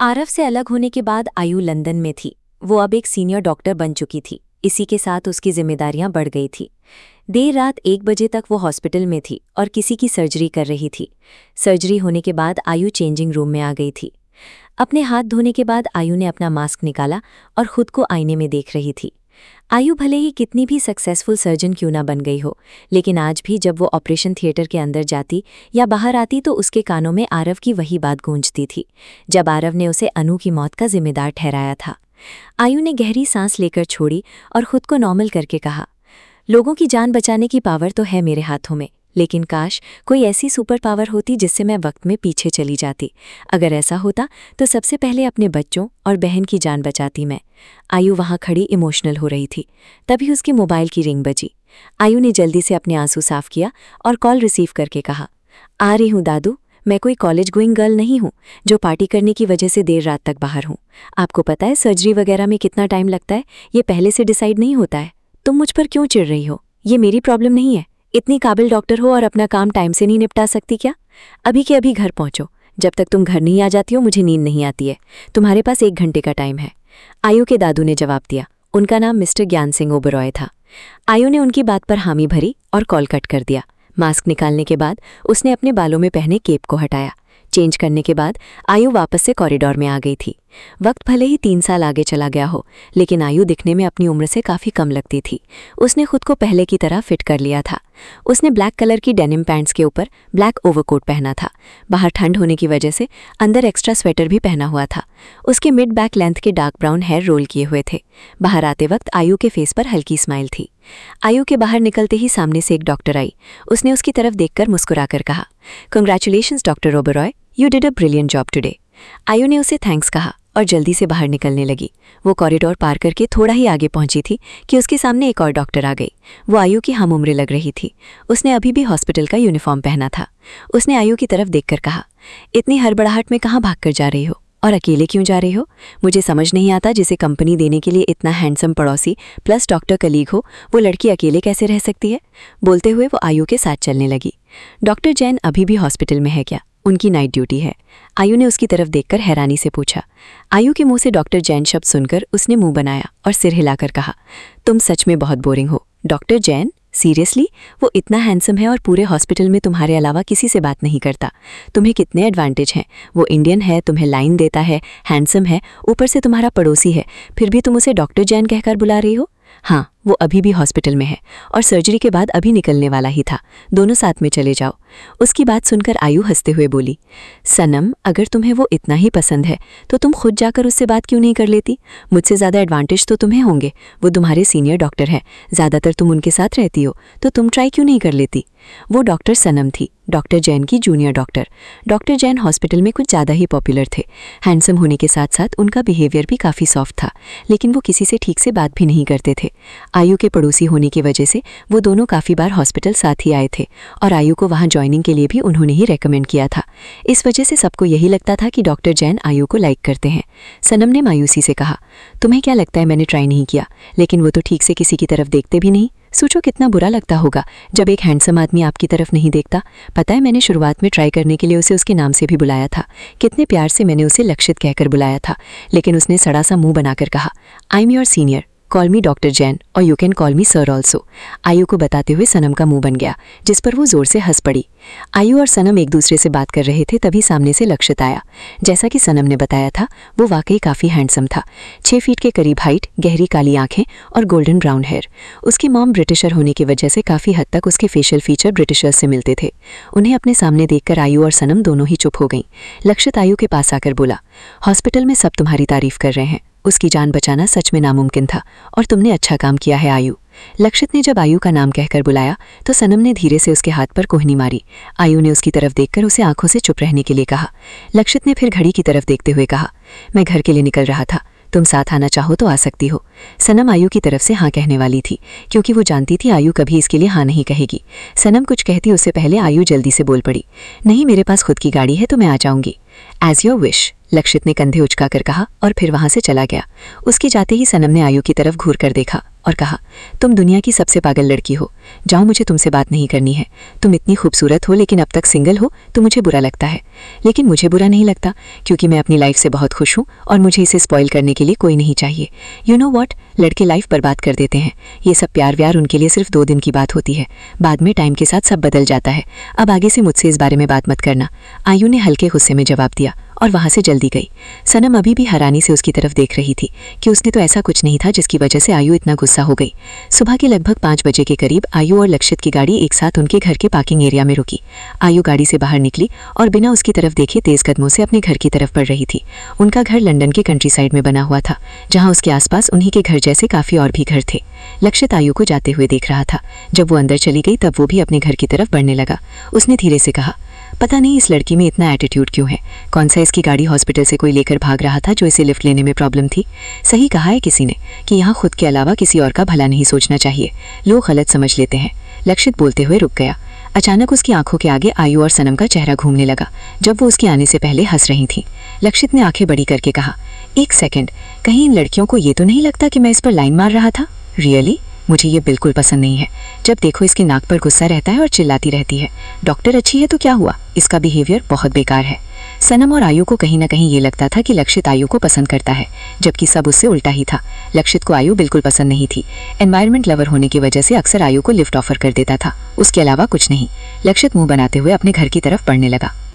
आरव से अलग होने के बाद आयु लंदन में थी। वो अब एक सीनियर डॉक्टर बन चुकी थी। इसी के साथ उसकी जिम्मेदारियां बढ़ गई थी। देर रात 1 बजे तक वो हॉस्पिटल में थी और किसी की सर्जरी कर रही थी। सर्जरी होने के बाद आयु चेंजिंग रूम में आ गई थी। अपने हाथ धोने के बाद आयु ने अपना मास्क निकाला और खुद को आईने में देख रही थी। आयु भले ही कितनी भी सक्सेसफुल सर्जन क्यों ना बन गई हो, लेकिन आज भी जब वो ऑपरेशन थिएटर के अंदर जाती या बाहर आती तो उसके कानों में आरव की वही बात गूंजती थी, जब आरव ने उसे अनु की मौत का जिम्मेदार ठहराया था। आयु ने गहरी सांस लेकर छोड़ी और खुद को नॉर्मल करके कहा, लोगों की जान बचाने की पावर तो है मेरे हाथों में, लेकिन काश कोई ऐसी सुपर पावर होती जिससे मैं वक्त में पीछे चली जाती। अगर ऐसा होता तो सबसे पहले अपने बच्चों और बहन की जान बचाती मैं। आयु वहां खड़ी इमोशनल हो रही थी। तभी उसके मोबाइल की रिंग बजी। आयु ने जल्दी से अपने आंसू साफ किया और कॉल रिसीव करके कहा, आ रही हूँ दादू, मैं कोई कॉलेज गोइंग गर्ल नहीं हूँ जो पार्टी करने की वजह से देर रात तक बाहर हूँ। आपको पता है सर्जरी वगैरह में कितना टाइम लगता है, ये पहले से डिसाइड नहीं होता है। तुम मुझ पर क्यों चिढ़ रही हो? ये मेरी प्रॉब्लम नहीं है। इतनी काबिल डॉक्टर हो और अपना काम टाइम से नहीं निपटा सकती क्या? अभी के अभी घर पहुंचो। जब तक तुम घर नहीं आ जाती हो मुझे नींद नहीं आती है। तुम्हारे पास 1 घंटे का टाइम है। आयु के दादू ने जवाब दिया। उनका नाम मिस्टर ज्ञान सिंह ओबरॉय था। आयु ने उनकी बात पर हामी भरी और कॉल कट कर दिया। मास्क निकालने के बाद उसने अपने बालों में पहने केप को हटाया। चेंज करने के बाद आयु वापस से कॉरिडोर में आ गई थी। वक्त भले ही 3 साल आगे चला गया हो, लेकिन आयु दिखने में अपनी उम्र से काफ़ी कम लगती थी। उसने खुद को पहले की तरह फिट कर लिया था। उसने ब्लैक कलर की डेनिम पैंट्स के ऊपर ब्लैक ओवरकोट पहना था। बाहर ठंड होने की वजह से अंदर एक्स्ट्रा स्वेटर भी पहना हुआ था। उसके मिड बैक लेंथ के डार्क ब्राउन हेयर रोल किए हुए थे। बाहर आते वक्त आयु के फेस पर हल्की स्माइल थी। आयु के बाहर निकलते ही सामने से एक डॉक्टर आई। उसने उसकी तरफ देखकर मुस्कुराकर कहा, congratulations doctor Oberoi, you did a brilliant job today. Ayu ने उसे थैंक्स कहा और जल्दी से बाहर निकलने लगी। वो कॉरिडोर पार करके थोड़ा ही आगे पहुंची थी कि उसके सामने एक और डॉक्टर आ गई। वो आयु की हम उम्र लग रही थी। उसने अभी भी हॉस्पिटल का यूनिफॉर्म पहना था। उसने आयु की तरफ देखकर कहा, इतनी हड़बड़ाहट में कहाँ भागकर जा रही हो और अकेले क्यों जा रही हो? मुझे समझ नहीं आता, जिसे कंपनी देने के लिए इतना हैंडसम पड़ोसी प्लस डॉक्टर कलीग हो, वो लड़की अकेले कैसे रह सकती है? बोलते हुए वो आयु के साथ चलने लगी। डॉक्टर जैन अभी भी हॉस्पिटल में है क्या? उनकी नाइट ड्यूटी है। आयु ने उसकी तरफ देखकर हैरानी से पूछा। आयु के मुंह से डॉक्टर जैन शब्द सुनकर उसने मुंह बनाया और सिर हिलाकर कहा, तुम सच में बहुत बोरिंग हो। डॉक्टर जैन? सीरियसली? वो इतना हैंडसम है और पूरे हॉस्पिटल में तुम्हारे अलावा किसी से बात नहीं करता। तुम्हें कितने एडवांटेज हैं। वो इंडियन है, तुम्हें लाइन देता है, हैंडसम है, ऊपर से तुम्हारा पड़ोसी है, फिर भी तुम उसे डॉक्टर जैन कहकर बुला रही हो? हाँ, वो अभी भी हॉस्पिटल में है और सर्जरी के बाद अभी निकलने वाला ही था। दोनों साथ में चले जाओ। उसकी बात सुनकर आयु हंसते हुए बोली, सनम, अगर तुम्हें वो इतना ही पसंद है तो तुम खुद जाकर उससे बात क्यों नहीं कर लेती? मुझसे ज़्यादा एडवांटेज तो तुम्हें होंगे। वो तुम्हारे सीनियर डॉक्टर हैं, ज़्यादातर तुम उनके साथ रहती हो, तो तुम ट्राई क्यों नहीं कर लेती? वो डॉक्टर सनम थी, डॉक्टर जैन की junior doctor. Doctor Jain hospital में कुछ ज़्यादा ही पॉपुलर थे। हैंडसम होने के साथ साथ उनका बिहेवियर भी काफ़ी सॉफ्ट था, लेकिन वो किसी से ठीक से बात भी नहीं करते थे। आयु के पड़ोसी होने की वजह से वो दोनों काफ़ी बार हॉस्पिटल साथ ही आए थे और आयु को वहाँ ज्वाइनिंग के लिए भी उन्होंने ही रेकमेंड किया था। इस वजह से सबको यही लगता था कि डॉक्टर जैन आयु को लाइक करते हैं। सनम ने मायूसी से कहा, तुम्हें क्या लगता है मैंने ट्राई नहीं किया? लेकिन वो तो ठीक से किसी की तरफ देखते भी नहीं। सोचो कितना बुरा लगता होगा जब एक हैंडसम आदमी आपकी तरफ नहीं देखता। पता है, मैंने शुरुआत में ट्राई करने के लिए उसे उसके नाम से भी बुलाया था। कितने प्यार से मैंने उसे लक्षित कहकर बुलाया था, लेकिन उसने सड़ा सा मुंह बनाकर कहा, I am your senior, call me doctor Jain और you can call me sir also. Ayu को बताते हुए सनम का मुंह बन गया, जिस पर वो जोर से हंस पड़ी। आयु और सनम एक दूसरे से बात कर रहे थे, तभी सामने से लक्षित आया। जैसा कि सनम ने बताया था, वो वाकई काफ़ी हैंडसम था। 6 फीट के करीब हाइट, गहरी काली आंखें और गोल्डन ब्राउन हेयर। उसकी मॉम ब्रिटिशर होने की वजह से काफ़ी हद तक उसके फेशियल फीचर ब्रिटिशर्स से मिलते थे। उन्हें अपने सामने देखकर आयु और सनम दोनों ही चुप हो गईं। लक्षित आयु के पास आकर बोला, हॉस्पिटल में सब तुम्हारी तारीफ कर रहे हैं। उसकी जान बचाना सच में नामुमकिन था और तुमने अच्छा काम किया है आयु। लक्षित ने जब आयु का नाम कहकर बुलाया तो सनम ने धीरे से उसके हाथ पर कोहनी मारी। आयु ने उसकी तरफ देखकर उसे आंखों से चुप रहने के लिए कहा। लक्षित ने फिर घड़ी की तरफ देखते हुए कहा, मैं घर के लिए निकल रहा था, तुम साथ आना चाहो तो आ सकती हो। सनम आयु की तरफ से हाँ कहने वाली थी, क्योंकि वो जानती थी आयु कभी इसके लिए हाँ नहीं कहेगी। सनम कुछ कहती उससे पहले आयु जल्दी से बोल पड़ी, नहीं, मेरे पास खुद की गाड़ी है तो मैं आ जाऊंगी। एज योर विश, लक्षित ने कंधे उचकाकर कहा और फिर वहां से चला गया। उसके जाते ही सनम ने आयु की तरफ घूर कर देखा और कहा, तुम दुनिया की सबसे पागल लड़की हो, जाओ, मुझे तुमसे बात नहीं करनी है। तुम इतनी खूबसूरत हो लेकिन अब तक सिंगल हो तो मुझे बुरा लगता है। लेकिन मुझे बुरा नहीं लगता क्योंकि मैं अपनी लाइफ से बहुत खुश हूँ और मुझे इसे स्पॉइल करने के लिए कोई नहीं चाहिए। यू नो वॉट, लड़के लाइफ बर्बाद कर देते हैं। ये सब प्यार व्यार उनके लिए सिर्फ 2 दिन की बात होती है, बाद में टाइम के साथ सब बदल जाता है। अब आगे से मुझसे इस बारे में बात मत करना, आयु ने हल्के गुस्से में जवाब दिया और वहां से जल्दी गई। सनम अभी भी हैरानी से उसकी तरफ देख रही थी कि उसने तो ऐसा कुछ नहीं था जिसकी वजह से आयु इतना गुस्सा हो गई। सुबह के लगभग 5 बजे के करीब आयु और लक्षित की गाड़ी एक साथ उनके घर के पार्किंग एरिया में रुकी। आयु गाड़ी से बाहर निकली और बिना उसकी तरफ देखे तेज कदमों से अपने घर की तरफ बढ़ रही थी। उनका घर लंदन के कंट्री साइड में बना हुआ था, जहाँ उसके आसपास उन्हीं के घर जैसे काफी और भी घर थे। लक्षित आयु को जाते हुए देख रहा था। जब वो अंदर चली गई तब वो भी अपने घर की तरफ बढ़ने लगा। उसने धीरे से कहा, पता नहीं इस लड़की में इतना एटीट्यूड क्यों है। कौन सा इसकी गाड़ी हॉस्पिटल से कोई लेकर भाग रहा था जो इसे लिफ्ट लेने में प्रॉब्लम थी। सही कहा है किसी ने कि यहाँ खुद के अलावा किसी और का भला नहीं सोचना चाहिए, लोग गलत समझ लेते हैं। लक्षित बोलते हुए रुक गया। अचानक उसकी आंखों के आगे आयु और सनम का चेहरा घूमने लगा जब वो उसके आने से पहले हंस रही थी। लक्षित ने आंखें बड़ी करके कहा, 1 सेकंड, कहीं इन लड़कियों को ये तो नहीं लगता कि मैं इस पर लाइन मार रहा था? रियली? मुझे ये बिल्कुल पसंद नहीं है। जब देखो इसके नाक पर गुस्सा रहता है और चिल्लाती रहती है। डॉक्टर अच्छी है तो क्या हुआ, इसका बिहेवियर बहुत बेकार है। सनम और आयु को कहीं ना कहीं ये लगता था कि लक्षित आयु को पसंद करता है, जबकि सब उससे उल्टा ही था। लक्षित को आयु बिल्कुल पसंद नहीं थी। एनवायरमेंट लवर होने की वजह से अक्सर आयु को लिफ्ट ऑफर कर देता था, उसके अलावा कुछ नहीं। लक्षित मुंह बनाते हुए अपने घर की तरफ बढ़ने लगा।